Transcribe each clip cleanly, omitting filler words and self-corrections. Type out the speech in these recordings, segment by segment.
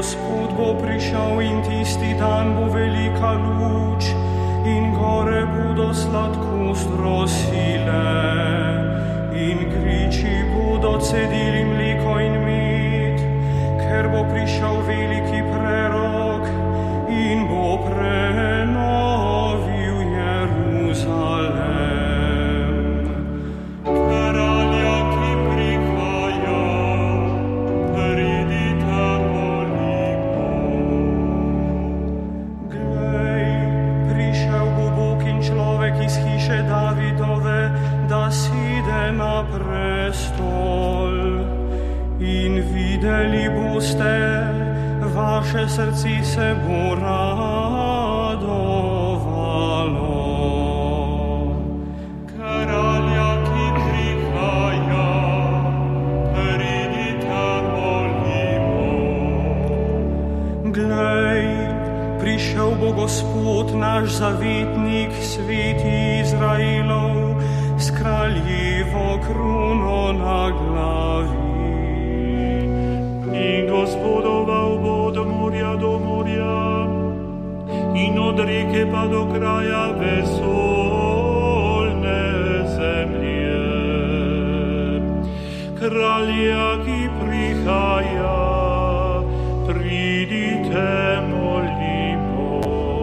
Gospod bo prišel in tisti dan bo velika luč in gore bodo sladkost rosile in griči bodo cedili mleko in med, ker bo prišel veliki prerok in bo prenovil Jeruzalem. In videli boste, vaše srce se bo radovalo. Kralja, ki prihaja, pridite, molimo. Glej, prišel bo Gospod, naš zavetnik, sveti Izraelov, s kraljevo krono na glavi. In Gospodoval bo od morja do morja in od reke pa do kraja vesoljne zemlje. Kralja, ki prihaja, pridite, molimo.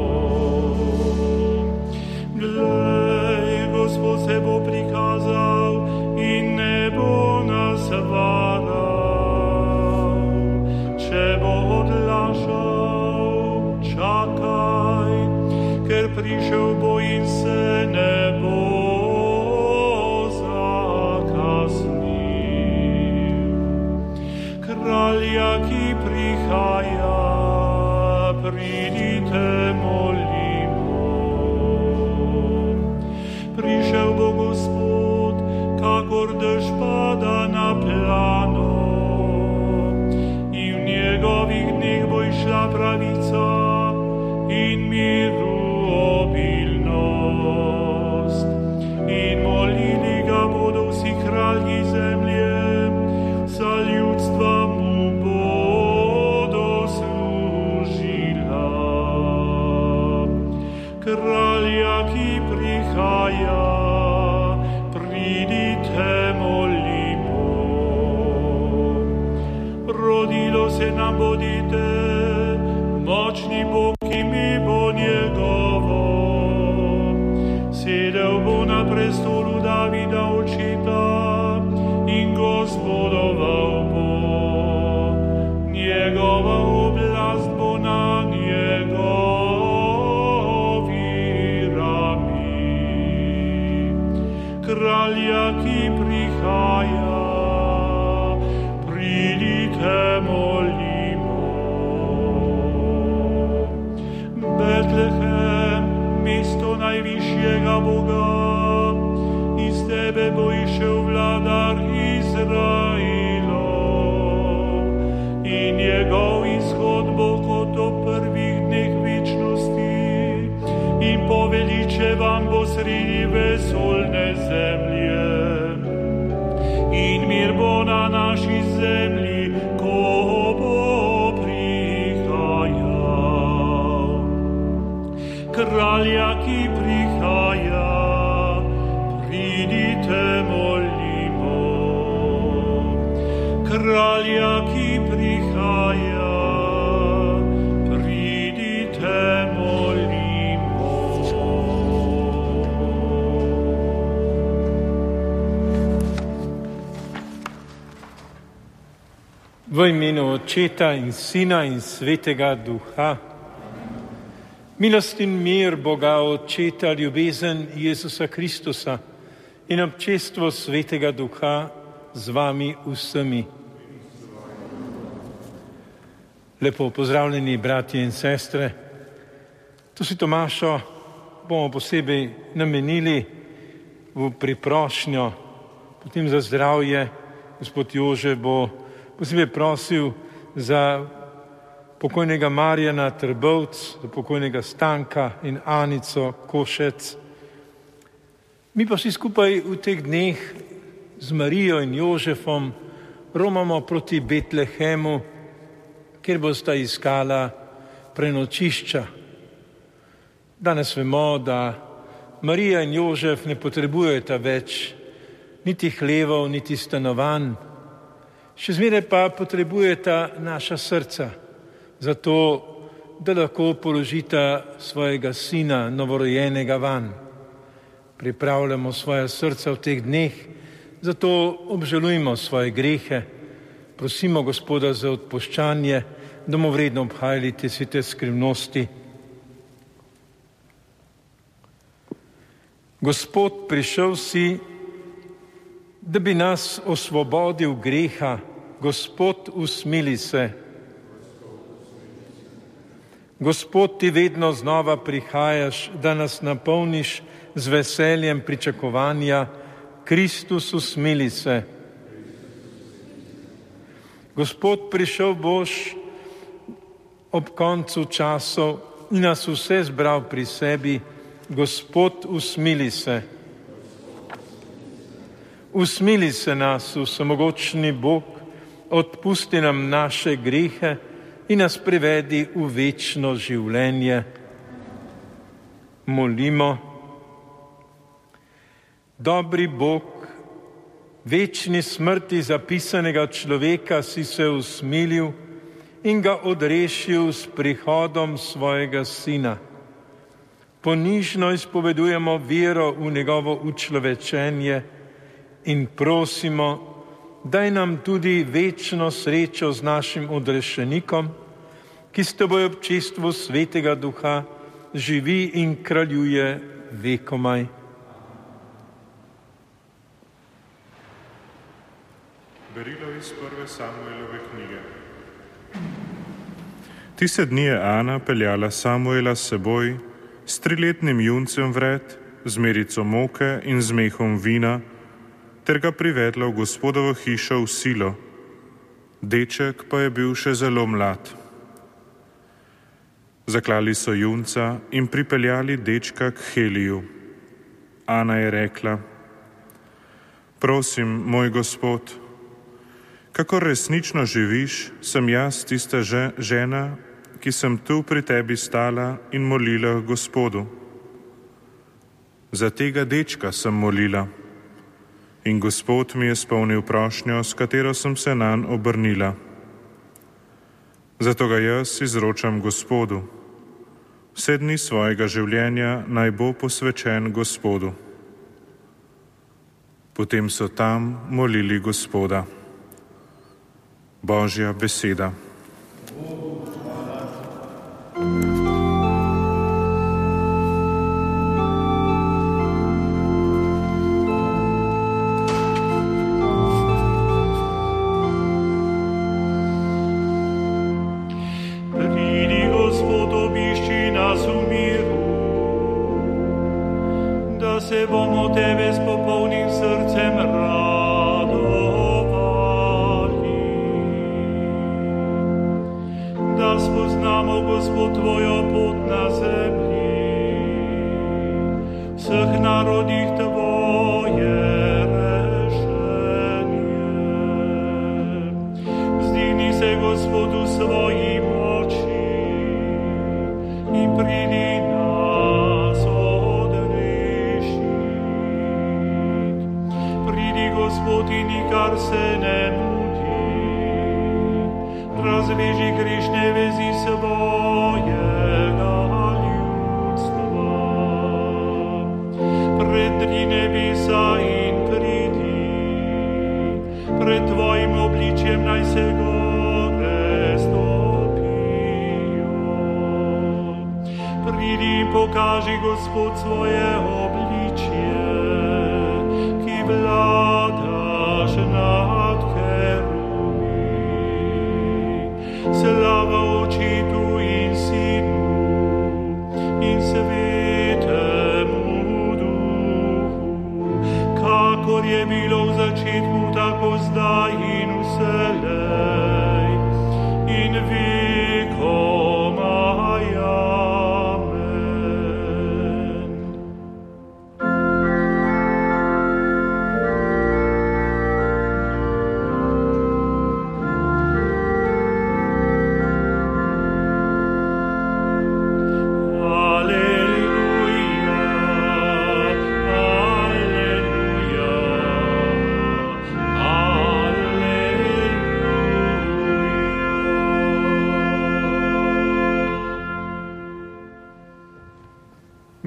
Glej, Gospod se bo prikazal in ne bo nas varal. Če bo odlašal, čakaj, ker prišel bo in se ne bo zakasnil. Kralja, ki prihaja, pridite, molimo. Prišel bo Gospod, kakor dež pada na plano, v njegovih dneh bo išla pravica in miru obilnost. In molili ga bodo vsi kralji zemlje, vsa ljudstva mu bodo služila. Kralja, ki prihaja, pridite, molimo. Rodilo se nam bodite, močni Bog, ki mi bo njegovo. Sedel bo na prestolu Davida očeta in Gospodoval bo. Njegova oblast bo na njegovi rami. Kralja, ki prihaja, pridite, molimo. Betlehem, mesto najvišjega Boga, iz tebe bo išel vladar Izraelov in njegov izhod bo kot o prvih dneh večnosti in poveličevan bo sredi vesoljne zemlje. In mir bo na naši zemlji, ko bo prihajal. Kralja, ki prihaja, pridite, molimo. Kralja, ki prihaja, pridite, molimo. V imenu Očeta in Sina in Svetega Duha. Milost in mir Boga Očeta, ljubezen Jezusa Kristusa in občestvo Svetega Duha z vami vsemi. Lepo pozdravljeni, bratje in sestre. To si Tomašo bomo posebej namenili v priprošnjo, potem za zdravje. Gospod Jože bo posebej prosil za pokojnega Marjana Trbovc, za pokojnega Stanka in Anico Košec. Mi pa vsi skupaj v teh dneh z Marijo in Jožefom romamo proti Betlehemu, kjer bosta iskala prenočišča. Danes vemo, da Marija in Jožef ne potrebujeta več niti hlevov, niti stanovanj. Še zmeraj pa potrebujeta naša srca, zato da lahko položita svojega sina novorojenega vanj. Pripravljamo svoja srca v teh dneh, zato obžalujmo svoje grehe, prosimo Gospoda za odpuščanje, da bomo vredno obhajali te svete skrivnosti. Gospod, prišel si, da bi nas osvobodil greha. Gospod, usmili se. Gospod, ti vedno znova prihajaš, da nas napolniš z veseljem pričakovanja. Kristus, usmili se. Gospod, prišel boš ob koncu časov in nas vse zbral pri sebi. Gospod, usmili se. Usmili se nas, vsemogočni Bog, odpusti nam naše grehe in nas privedi v večno življenje. Molimo. Dobri Bog, večni smrti zapisanega človeka si se usmilil in ga odrešil s prihodom svojega sina. Ponižno izpovedujemo vero v njegovo učlovečenje in prosimo, daj nam tudi večno srečo z našim odrešenikom, ki s teboj v občestvu Svetega Duha živi in kraljuje vekomaj. Berilo iz prve Samuelove knjige. Tiste dni je Ana peljala Samuela s seboj s 3-letnim juncem vred, z merico moke in z mehom vina, ter ga privedla v Gospodovo hišo v Silo. Deček pa je bil še zelo mlad. Zaklali so junca in pripeljali dečka k Heliju. Ana je rekla: Prosim, moj Gospod, kakor resnično živiš, sem jaz tista žena, ki sem tu pri tebi stala in molila Gospodu. Za tega dečka sem molila in Gospod mi je spolnil prošnjo, s katero sem se nanj obrnila. Zato ga jaz izročam Gospodu. Vse dni svojega življenja naj bo posvečen Gospodu. Potem so tam molili Gospoda. Božja beseda. Pridi, Gospod, obišči nas v miru, da se bomo tebe s popolnim srcem da spoznamo, Gospod, tvojo pot na zemlji, vseh narodih tvoje rešenje. Vzdihni se, Gospod, v svoji moči in pridi nas odrešit. Pridi, Gospod, in nikar se ne razveži grešne vezi svojega ljudstva. Predri nebesa in pridi, pred tvojim obličjem naj se gore stopijo. Pridi in pokaži, Gospod, svoje obličje, ki vladaš nad slava Očetu in Sinu in Svetemu Duhu, kakor je bilo v začetku, tako zdaj in vselej in vekomaj. Amen.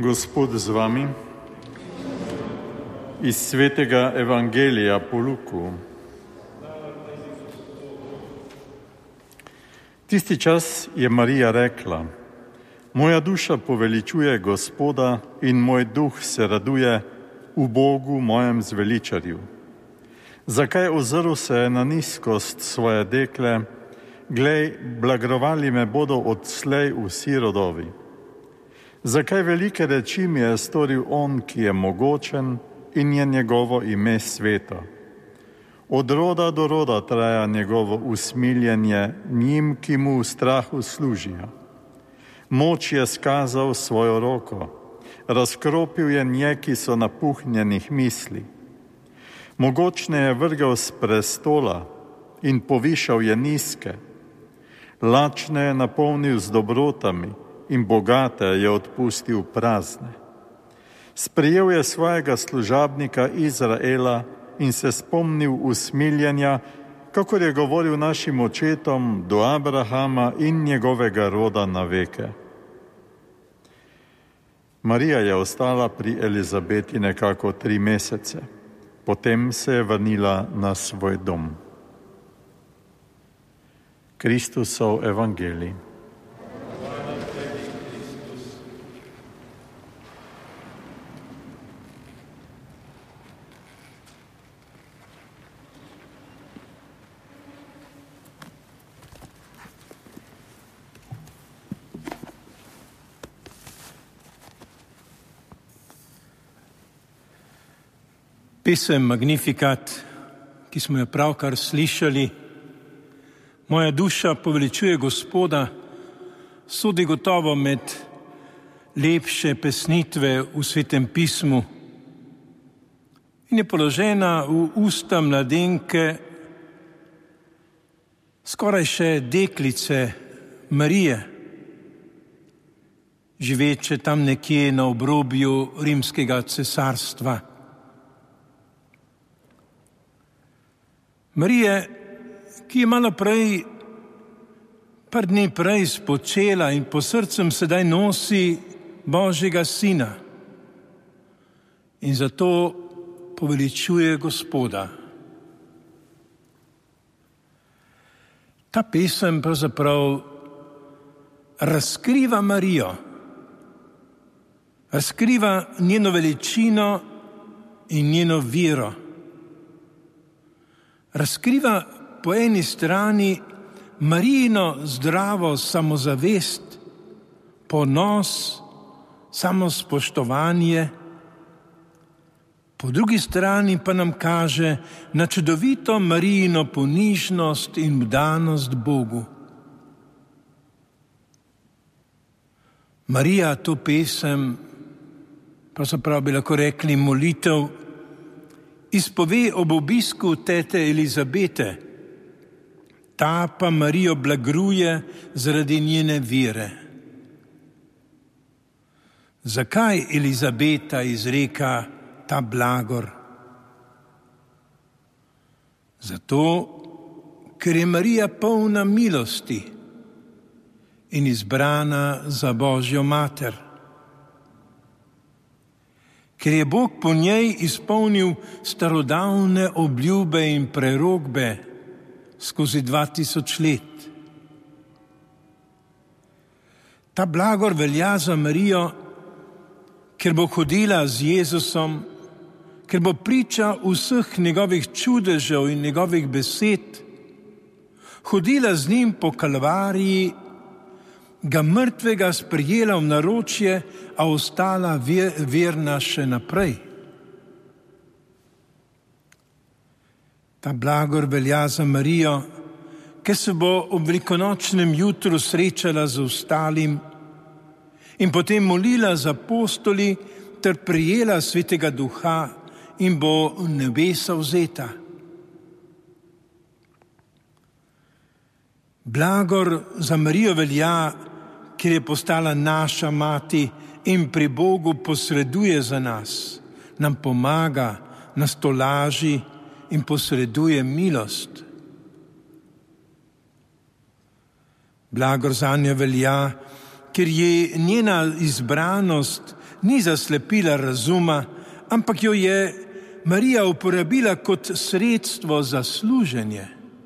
Gospod z vami. Iz svetega Evangelija po Luku. Tisti čas je Marija rekla: Moja duša poveličuje Gospoda in moj duh se raduje v Bogu mojem zveličarju. Zakaj ozrl se je na nizkost svoje dekle? Glej, blagrovali me bodo odslej vsi rodovi. Zakaj velike reči mi je storil on, ki je mogočen in je njegovo ime sveto? Od roda do roda traja njegovo usmiljenje njim, ki mu v strahu služijo. Moč je skazal svojo roko, razkropil je nje, ki so napuhnjenih misli. Mogočne je vrgel s prestola in povišal je nizke. Lačne je napolnil z dobrotami in bogate je odpustil prazne. Sprejel je svojega služabnika Izraela in se spomnil usmiljenja, kakor je govoril našim očetom do Abrahama in njegovega roda na veke. Marija je ostala pri Elizabeti nekako 3 mesece. Potem se je vrnila na svoj dom. Kristusov evangelij. Pesem Magnificat, ki smo jo pravkar slišali, Moja duša poveličuje Gospoda, sodi gotovo med lepše pesnitve v Svetem pismu in je položena v usta mladenke, skoraj še deklice Marije, živeče tam nekje na obrobju rimskega cesarstva. Marije, ki je malo prej, par dni prej spočela in po srcem sedaj nosi Božjega Sina in zato poveličuje Gospoda. Ta pesem pravzaprav razkriva Marijo, razkriva njeno veličino in njeno vero. Razkriva po eni strani Marijino zdravo samozavest, ponos, samospoštovanje, po drugi strani pa nam kaže na čudovito Marijino ponižnost in vdanost Bogu. Marija to pesem, pravzaprav bi lahko rekli molitev, izpove ob obisku tete Elizabete, ta pa Marijo blagruje zaradi njene vere. Zakaj Elizabeta izreka ta blagor? Zato, ker je Marija polna milosti in izbrana za Božjo mater. Ker je Bog po njej izpolnil starodavne obljube in prerokbe skozi 2000 let. Ta blagor velja za Marijo, ker bo hodila z Jezusom, ker bo priča vseh njegovih čudežev in njegovih besed, hodila z njim po Kalvariji, ga mrtvega sprejela v naročje, a ostala verna še naprej. Ta blagor velja za Marijo, ker se bo ob velikonočnem jutru srečala z ostalim in potem molila z apostoli ter prijela Svetega Duha in bo v nebesa vzeta. Blagor za Marijo velja, ker je postala naša mati in pri Bogu posreduje za nas, nam pomaga, nas tolaži in posreduje milost. Blagor zanjo velja, ker je njena izbranost ni zaslepila razuma, ampak jo je Marija uporabila kot sredstvo za služenje.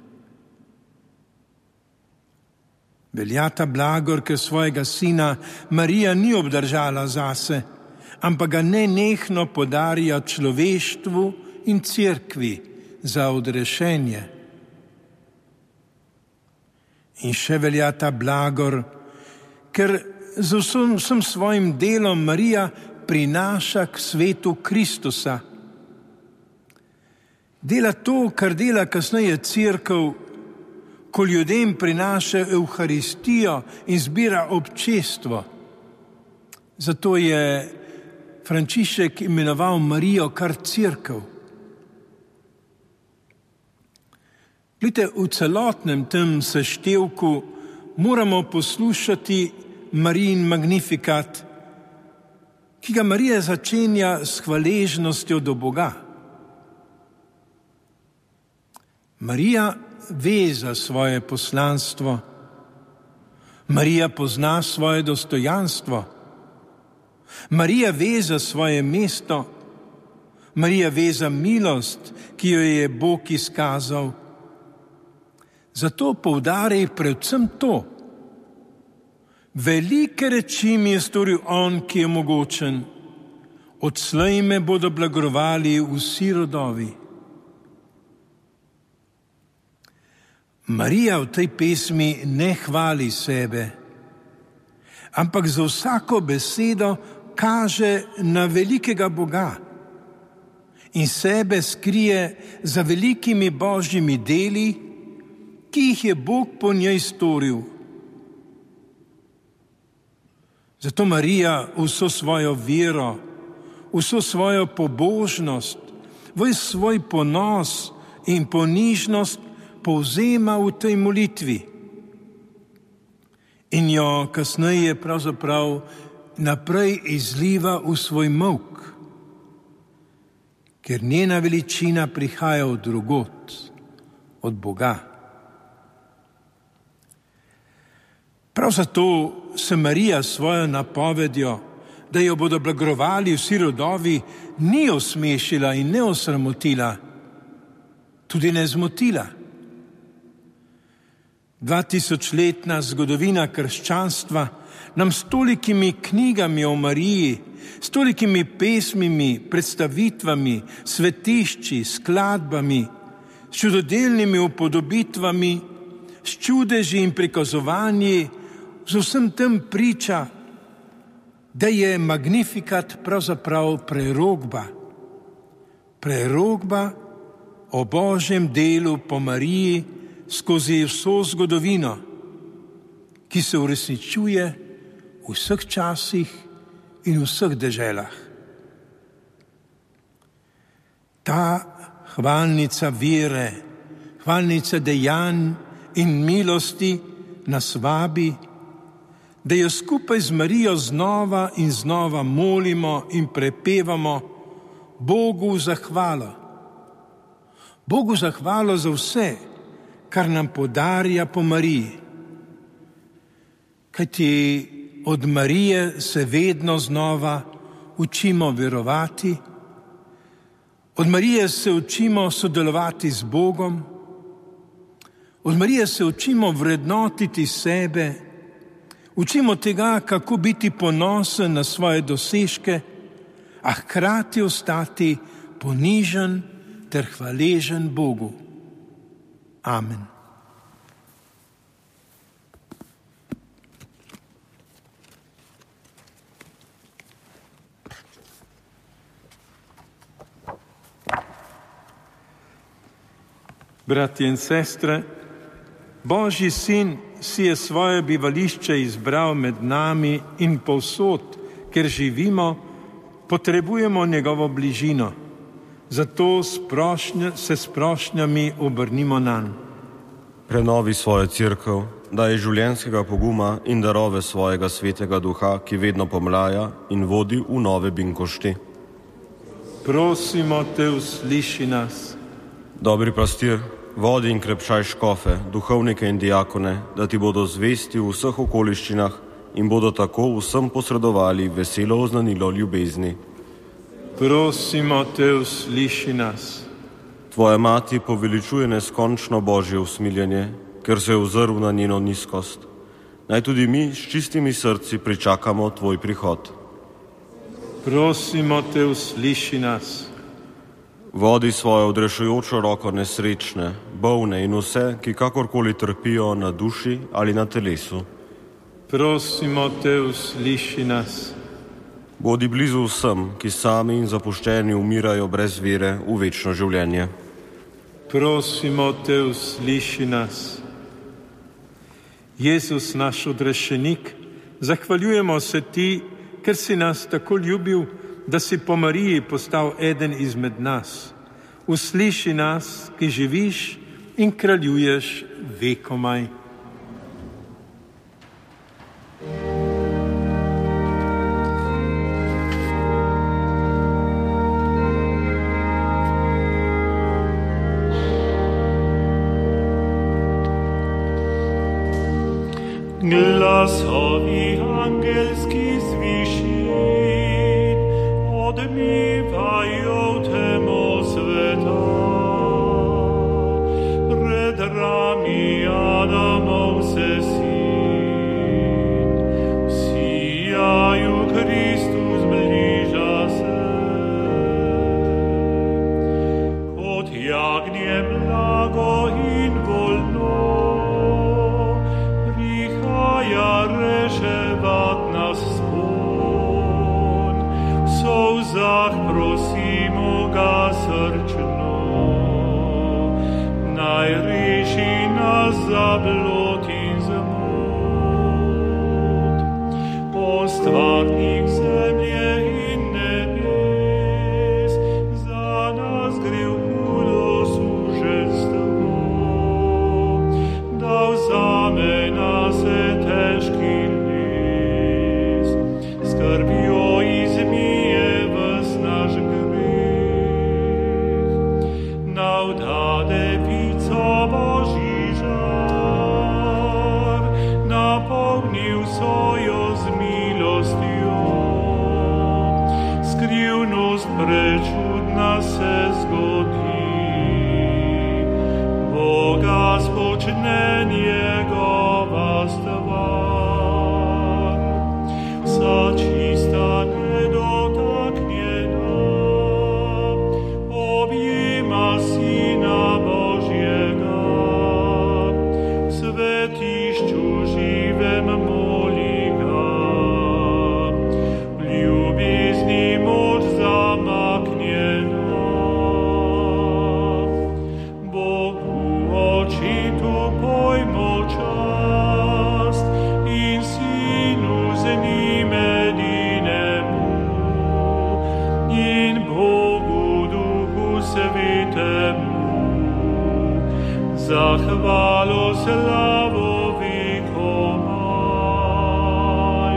Veljata blagor, ker svojega sina Marija ni obdržala zase, ampak ga nenehno podarja človeštvu in cerkvi za odrešenje. In še veljata blagor, ker z vsem svojim delom Marija prinaša k svetu Kristusa. Dela to, kar dela kasneje cerkev, ko ljudem prinaša Evharistijo in zbira občestvo. Zato je Frančišek imenoval Marijo kar cerkev. Glejte, v celotnem tem seštevku moramo poslušati Marijin magnifikat, ki ga Marija začenja s hvaležnostjo do Boga. Marija ve za svoje poslanstvo. Marija pozna svoje dostojanstvo. Marija ve za svoje mesto. Marija ve za milost, ki jo je Bog izkazal. Zato poudarja predvsem to. Velike reči mi je storil on, ki je mogočen. Odslej me bodo blagorovali vsi rodovi. Marija v tej pesmi ne hvali sebe, ampak za vsako besedo kaže na velikega Boga in sebe skrije za velikimi božjimi deli, ki jih je Bog po njej storil. Zato Marija vso svojo vero, vso svojo pobožnost, ves svoj ponos in ponižnost povzema v tej molitvi in jo kasneje pravzaprav naprej izliva v svoj molk, ker njena veličina prihaja od drugod, od Boga. Prav zato se Marija s svojo napovedjo, da jo bodo blagorovali vsi rodovi, ni osmešila in ne osramotila, tudi ne zmotila. 2000-letna zgodovina krščanstva nam s tolikimi knjigami o Mariji, s tolikimi pesmimi, predstavitvami, svetišči, skladbami, s čudodelnimi upodobitvami, s čudeži in prikazovanji, z vsem tem priča, da je magnifikat pravzaprav prerokba. Prerokba o Božjem delu po Mariji skozi vso zgodovino, ki se uresničuje v vseh časih in v vseh deželah. Ta hvalnica vere, hvalnica dejanj in milosti nas vabi, da jo skupaj z Marijo znova in znova molimo in prepevamo Bogu za hvalo. Bogu za hvalo za vse, kar nam podarja po Mariji. Kajti od Marije se vedno znova učimo verovati, od Marije se učimo sodelovati z Bogom, od Marije se učimo vrednotiti sebe, učimo tega, kako biti ponosen na svoje dosežke, a hkrati ostati ponižen ter hvaležen Bogu. Amen. Bratje in sestre, Božji sin si je svoje bivališče izbral med nami in povsod, ker živimo, potrebujemo njegovo bližino. Zato se s prošnjami obrnimo nanj. Prenovi svojo cerkev, daj življenjskega poguma in darove svojega svetega duha, ki vedno pomlaja in vodi v nove binkošti. Prosimo te, usliši nas. Dobri pastir, vodi in krepšaj škofe, duhovnike in diakone, da ti bodo zvesti v vseh okoliščinah in bodo tako vsem posredovali veselo oznanilo ljubezni. Prosimo te, usliši nas. Tvoja mati poveličuje neskončno Božje usmiljenje, ker se je ozrl na njeno nizkost. Naj tudi mi s čistimi srci pričakamo tvoj prihod. Prosimo te, usliši nas. Vodi svojo odrešujočo roko nesrečne, bolne in vse, ki kakorkoli trpijo na duši ali na telesu. Prosimo te, usliši nas. Bodi blizu vsem, ki sami in zapuščeni umirajo brez vere v večno življenje. Prosimo te, usliši nas. Jezus, naš odrešenik, zahvaljujemo se ti, ker si nas tako ljubil, da si po Mariji postal eden izmed nas. Usliši nas, ki živiš in kraljuješ vekomaj. Glasowi angielski z wyżin odmiewają temu świata. Przed rami Adamov se syn, sijaju Chrystus bliża se. Od jagnię blago in wolno, reševat nas spon, v solzah prosimo ga srčno, naj reši nas za blud in zmot. On stvarnik zemlje in nebes, za nas gre v hudo suženstvo, dal zame nas težki les, skrbijo izmije ves naš greh. Navdade vico Božji žar, napolnil sojo z milostjo, skrivnost prečudna se zgodi, Boga spočne njegova stvar, vsa čista nedotaknjena, objema Sina Božjega, v svetišču živem moli ga, v ljubezni moč zamaknjena. Očitu pojmo čast in Sinu z njim edinemu in Bogu Duhu Svetemu za hvalo slavo vekomaj.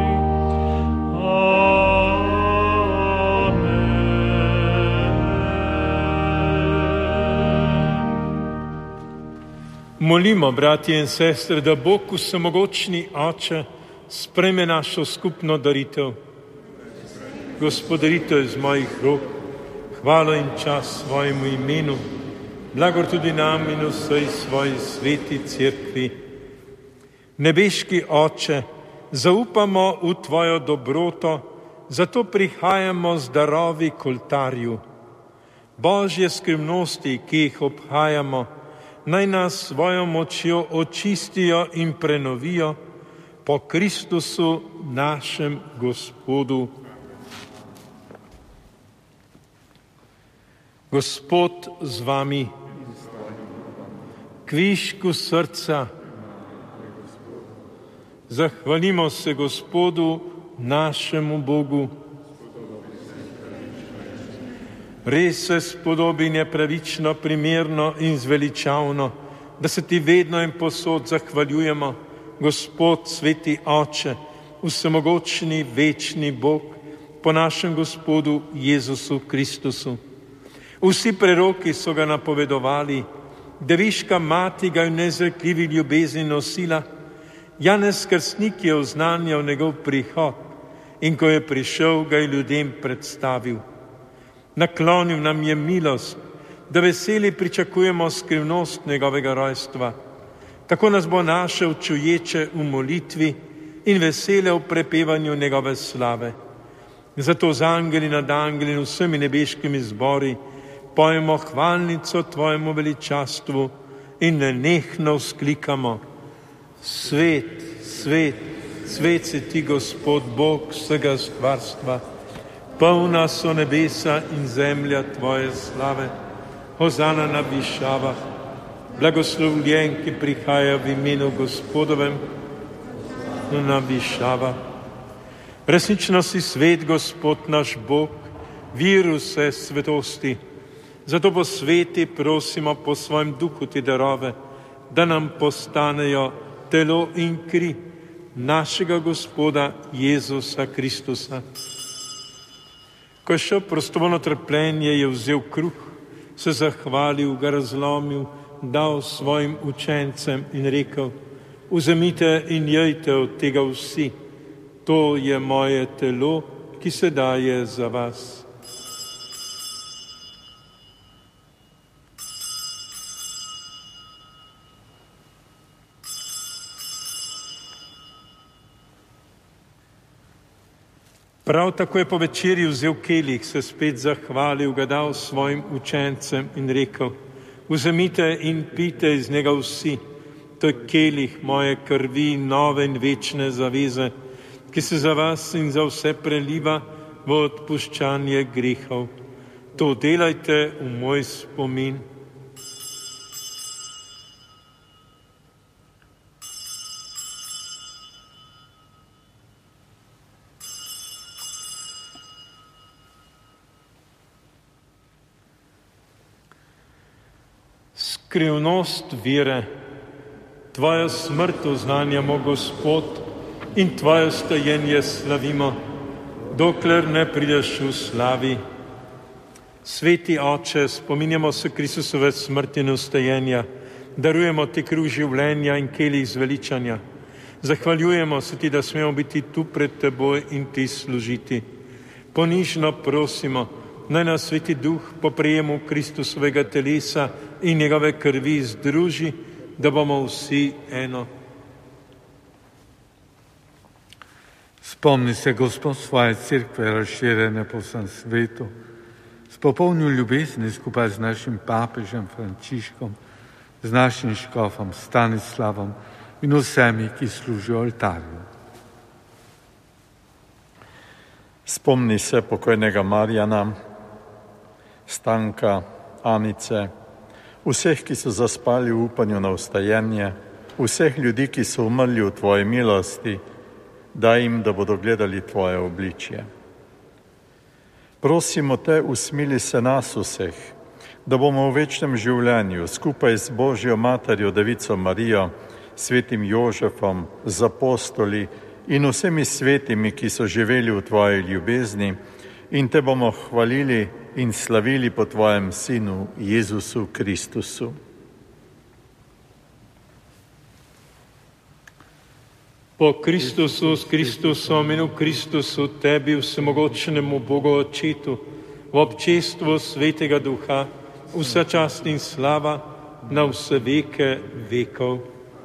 Molimo, bratje in sestre, da Bog vsemogočni Oče sprejme našo skupno daritev. Gospodaritev iz mojih rok, hvalo in čas svojemu imenu, blagor tudi nam in vsej svoji sveti cerkvi. Nebeški Oče, zaupamo v Tvojo dobroto, zato prihajamo z darovi k oltarju. Božje skrivnosti, ki jih obhajamo, naj nas svojo močjo očistijo in prenovijo po Kristusu našem Gospodu. Gospod z vami, kvišku srca, zahvalimo se Gospodu našemu Bogu. Res se spodobi nepravično, primerno in zveličavno, da se ti vedno in posod zahvaljujemo, Gospod, sveti Oče, vsemogočni, večni Bog, po našem Gospodu Jezusu Kristusu. Vsi preroki so ga napovedovali, deviška mati ga v nezrekljivi ljubezni nosila Janez Krstnik je oznanjal njegov prihod in ko je prišel, ga je ljudem predstavil. Naklonil nam je milost, da veseli pričakujemo skrivnost njegovega rojstva. Tako nas bo našel čuječe v molitvi in vesele v prepevanju njegove slave. Zato z angeli nad angeli in vsemi nebeškimi zbori pojemo hvalnico tvojemu veličastvu in nenehno vzklikamo: Svet, svet, svet si ti, Gospod, Bog vsega stvarstva. Polna so nebesa in zemlja tvoje slave. Hozana na višavah. Blagoslovljen, ki prihaja v imenu Gospodovem, na višavah. Resnično si svet, Gospod naš Bog, vir vse svetosti. Zato po sveti prosimo po svojem duhu ti darove, da nam postanejo telo in kri našega Gospoda Jezusa Kristusa. Ko je šel prostovoljno trpljenje, je vzel kruh, se zahvalil, ga razlomil, dal svojim učencem in rekel: Vzemite in jejte od tega vsi, to je moje telo, ki se daje za vas. Prav tako je po večerji vzel kelih, se spet zahvalil, ga dal svojim učencem in rekel: Vzemite in pijte iz njega vsi, to je kelih moje krvi, nove in večne zaveze, ki se za vas in za vse preliva v odpuščanje grehov. To delajte v moj spomin. Skrivnost vere, tvojo smrt oznanjamo, Gospod, in tvoje stajenje slavimo, dokler ne prideš v slavi. Sveti Oče, spominjamo se Kristusove smrti in vstajenja, darujemo ti kruh življenja in kelih zveličanja. Zahvaljujemo se ti, da smemo biti tu pred teboj in ti služiti. Ponižno prosimo, naj nas Sveti Duh po prejemu Kristusovega telesa in njegove krvi združi, da bomo vsi eno. Spomni se, Gospod, svoje cerkve razširjene po vsem svetu, s popolnjo ljubezni skupaj z našim papežem Frančiškom, z našim škofom Stanislavom in vsemi, ki služijo oltarju. Spomni se pokojnega Marjana, Stanka, Anice, vseh, ki so zaspali v upanju na vstajenje, vseh ljudi, ki so umrli v tvoji milosti, daj jim, da bodo gledali tvoje obličje. Prosimo te, usmili se nas vseh, da bomo v večnem življenju skupaj z Božjo materjo Devico Marijo, svetim Jožefom, z apostoli in vsemi svetimi, ki so živeli v tvoji ljubezni, in te bomo hvalili in slavili po tvojem Sinu Jezusu Kristusu. Po Kristusu, s Kristusom in v Kristusu, tebi, vsemogočnemu Bogu Očetu, v občestvu Svetega Duha, vsa čast in slava na vse veke vekov.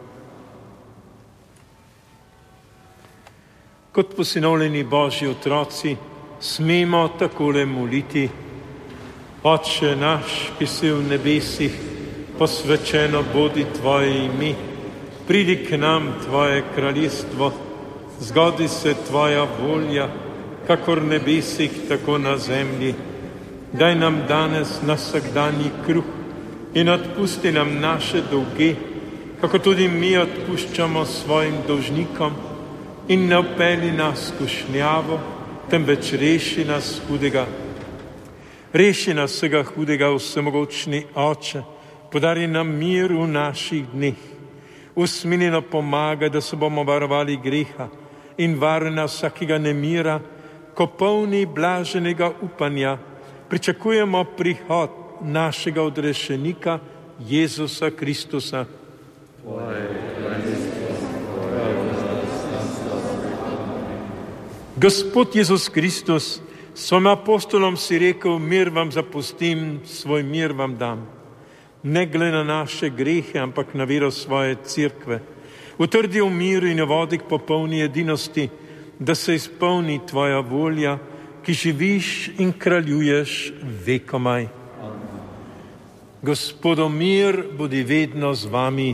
Kot posinovljeni Božji otroci, smemo takole moliti: Oče naš, ki si v nebesih, posvečeno bodi tvoje ime, pridi k nam tvoje kraljestvo, zgodi se tvoja volja, kakor v nebesih, tako na zemlji. Daj nam danes nas vsakdanji kruh in odpusti nam naše dolge, kako tudi mi odpuščamo svojim dolžnikom, in ne vpelji nas v skušnjavo, temveč reši nas hudega. Reši nas vsega hudega, vsemogočni Oče, podari nam mir v naših dneh. Usmiljeno pomagaj, da se bomo varovali greha in varuj nas vsakega nemira, ko polni blaženega upanja pričakujemo prihod našega odrešenika Jezusa Kristusa. Tvoje kraljestvo, Gospod Jezus Kristus, svojim apostolom si rekel, mir vam zapustim, svoj mir vam dam. Ne glede na naše grehe, ampak na vero svoje cerkve. Utrdi v miru in vodi k popolni edinosti, da se izpolni tvoja volja, ki živiš in kraljuješ vekomaj. Gospodov mir bodi vedno z vami.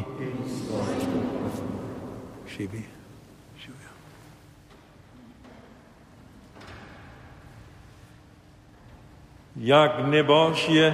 Živi. Jagnje Božje,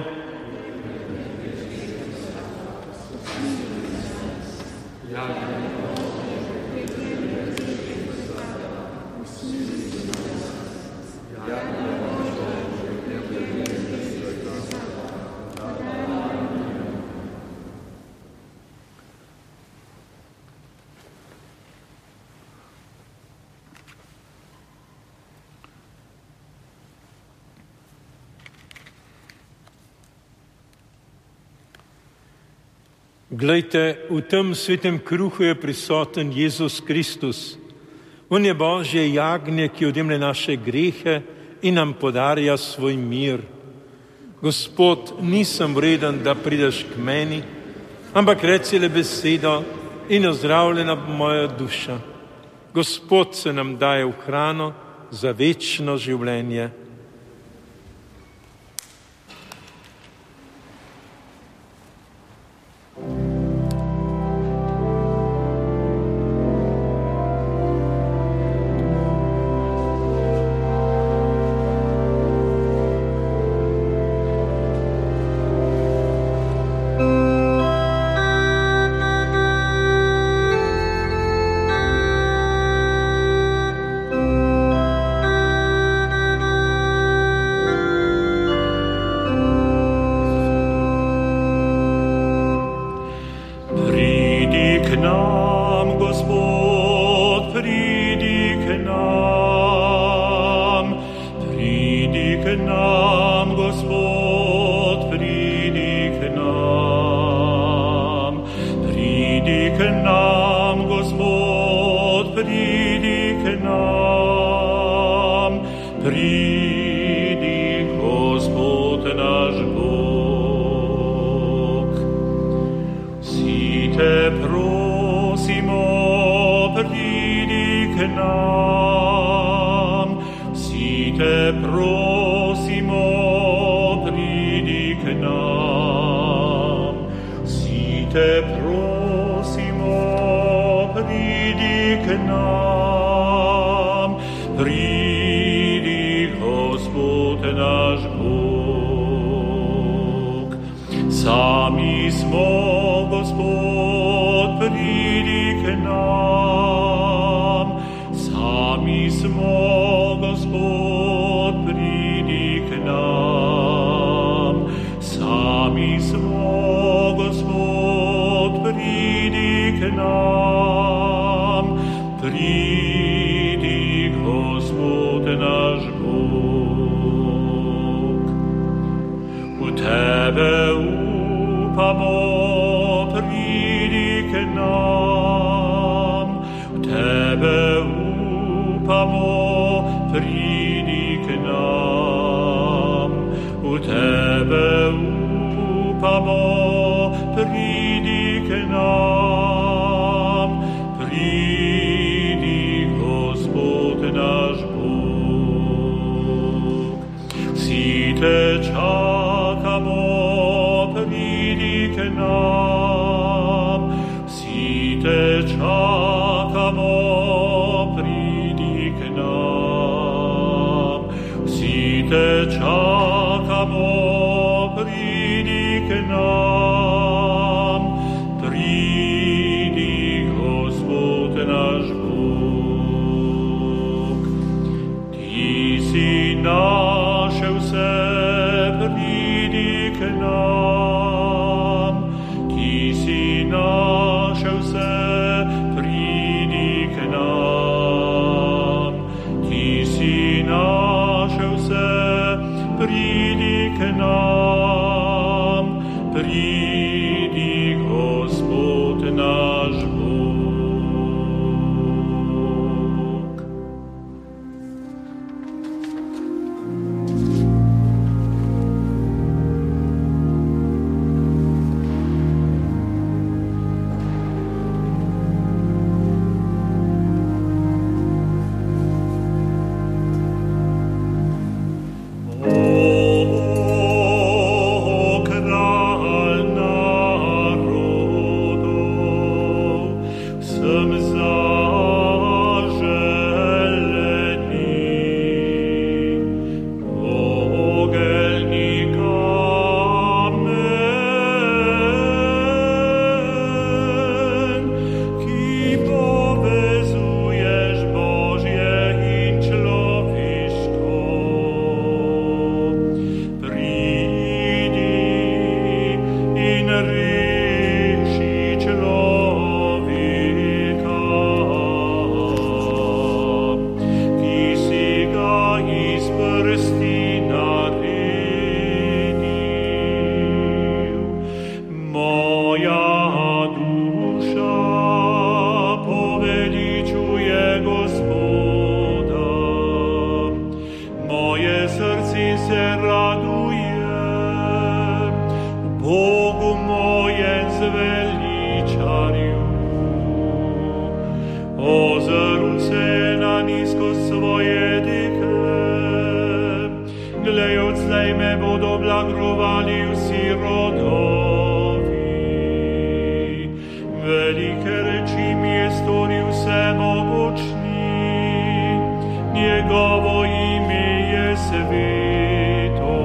glejte, v tem svetem kruhu je prisoten Jezus Kristus. On je Božje jagnje, ki odjemlje naše grehe in nam podarja svoj mir. Gospod, nisem vreden, da prideš k meni, ampak reci le besedo in ozdravljena bo moja duša. Gospod se nam daje v hrano za večno življenje. Ti si našel se, zagrovali vsi rodovi. Velike reči mi je storil vsemogočni, njegovo ime je sveto.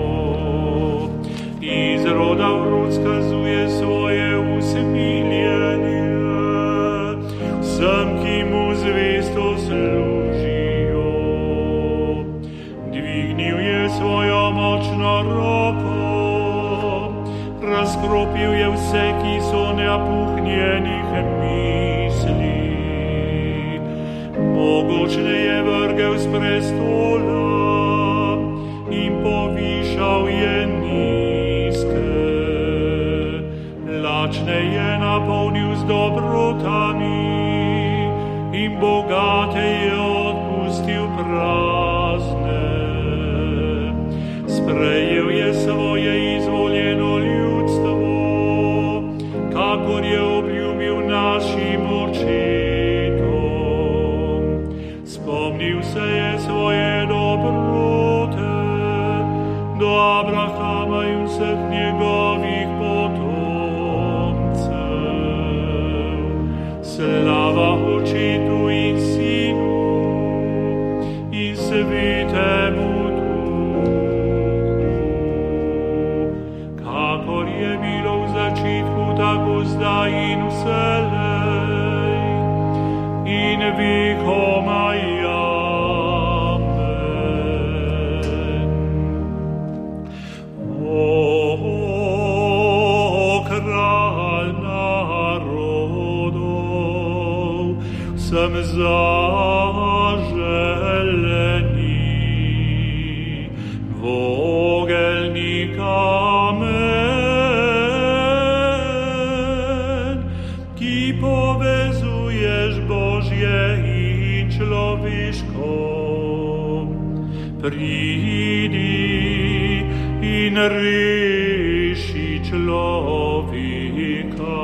Iz roda v rod skazuje svoje usmiljenje vsem, ki mu zvesto služijo. Dvignil je svojo močno roko, razkropil je vse, ki so neapuhnjenih misli. Mogočne je vrgel z prestola in povišal je nizke. Lačne je napolnil z dobrotami in bogate je odpustil prazne. Sprejel je svoje izvoljeno ljudstvo, kakor je obljubil našim očetom. Spomnil se je svoje dobrote do Abrahama in vseh njegovih potomcev. Slava Očetu in Sinu in Svetemu Duhu, kakor je bilo v začetku, tako zdaj in vselej in vekomaj. Amen. O kralj narodov, sem zaželeni, vogelni kamen, ki povezuješ Božje in človeško. Pridi in reši človeka,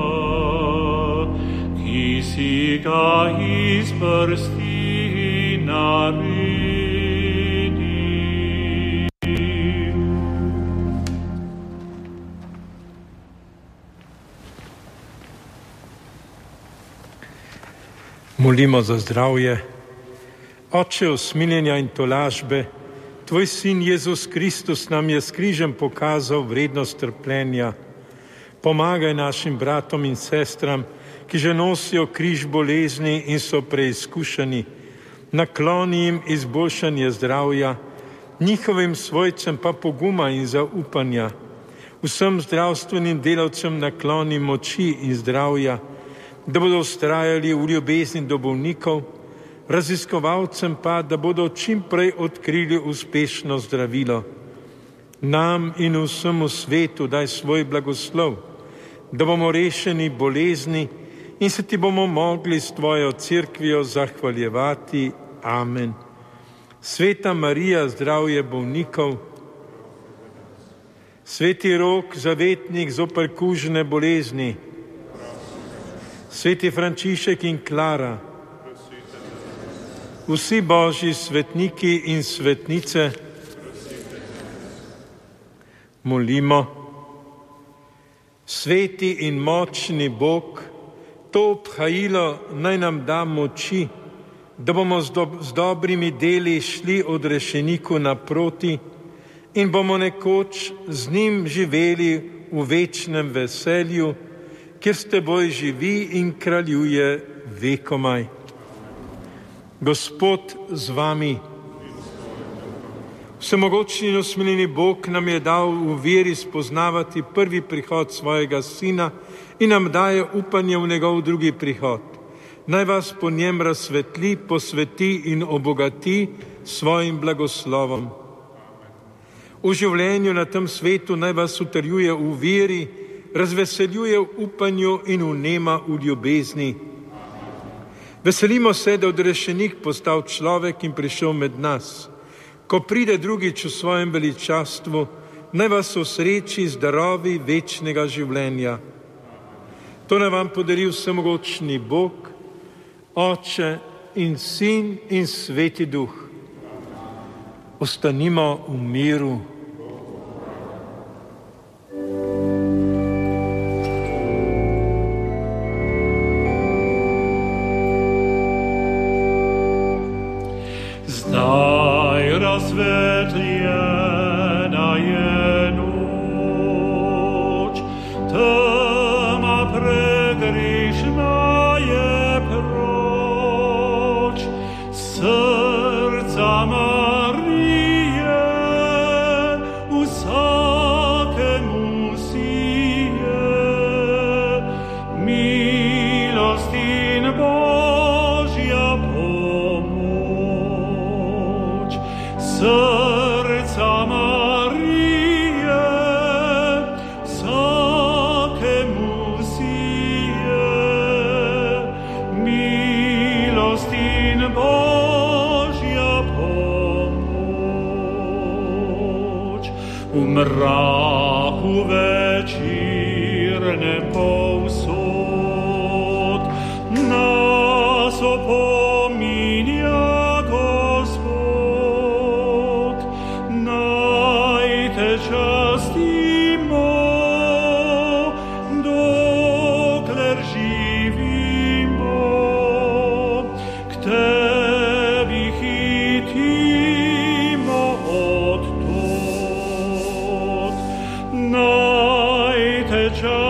ki si ga iz prsti naredil. Molimo za zdravje. Oče usmiljenja in tolažbe, Tvoj sin Jezus Kristus nam je s križem pokazal vrednost trpljenja. Pomagaj našim bratom in sestram, ki že nosijo križ bolezni in so preizkušeni. Nakloni jim izboljšanje zdravja, njihovim svojcem pa poguma in zaupanja. Vsem zdravstvenim delavcem nakloni moči in zdravja, da bodo vztrajali v ljubezni do bolnikov, raziskovalcem pa, da bodo čim prej odkrili uspešno zdravilo. Nam in vsemu svetu daj svoj blagoslov, da bomo rešeni bolezni in se ti bomo mogli s tvojo cerkvijo zahvaljevati. Amen. Sveta Marija, zdravje bolnikov, Sveti Rok, zavetnik zoper kužne bolezni, Sveti Frančišek in Klara, vsi božji svetniki in svetnice, molimo. Sveti in močni Bog, to obhajilo naj nam da moči, da bomo z dobrimi deli šli odrešeniku naproti in bomo nekoč z njim živeli v večnem veselju, kjer s teboj živi in kraljuje vekomaj. Gospod z vami. Vsemogočni in usmiljeni Bog nam je dal v veri spoznavati prvi prihod svojega Sina in nam daje upanje v njegov drugi prihod. Naj vas po njem razsvetli, posveti in obogati svojim blagoslovom. V življenju na tem svetu naj vas utrjuje v veri, razveseljuje v upanju in vnema v ljubezni. Veselimo se, da je odrešenik postal človek in prišel med nas. Ko pride drugič v svojem veličastvu, naj vas osreči z darovi večnega življenja. To naj vam podari vsemogočni Bog, Oče in Sin in Sveti Duh. Ostanimo v miru. Milostin Božja pomoć, srca Marije, svakemu sije. Milostin Božja pomoć, u mraku večirnem povsod nas opominja Gospod. Naj te častimo, dokler živimo, k tebi hitimo od tod. Naj te častimo,